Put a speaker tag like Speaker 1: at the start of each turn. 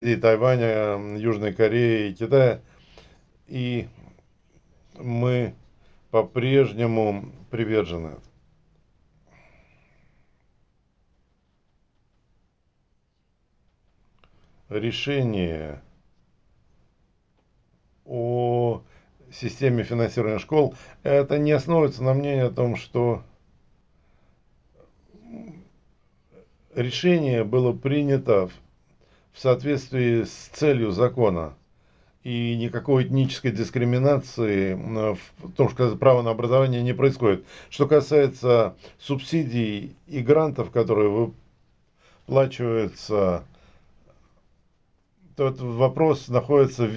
Speaker 1: и Тайваня, Южной Кореи, Китая. И мы по-прежнему привержены решение о системе финансирования школ. Это не основывается на мнении о том, что решение было принято в соответствии с целью закона. И никакой этнической дискриминации в том, что право на образование не происходит. Что касается субсидий и грантов, которые выплачиваются, то этот вопрос находится в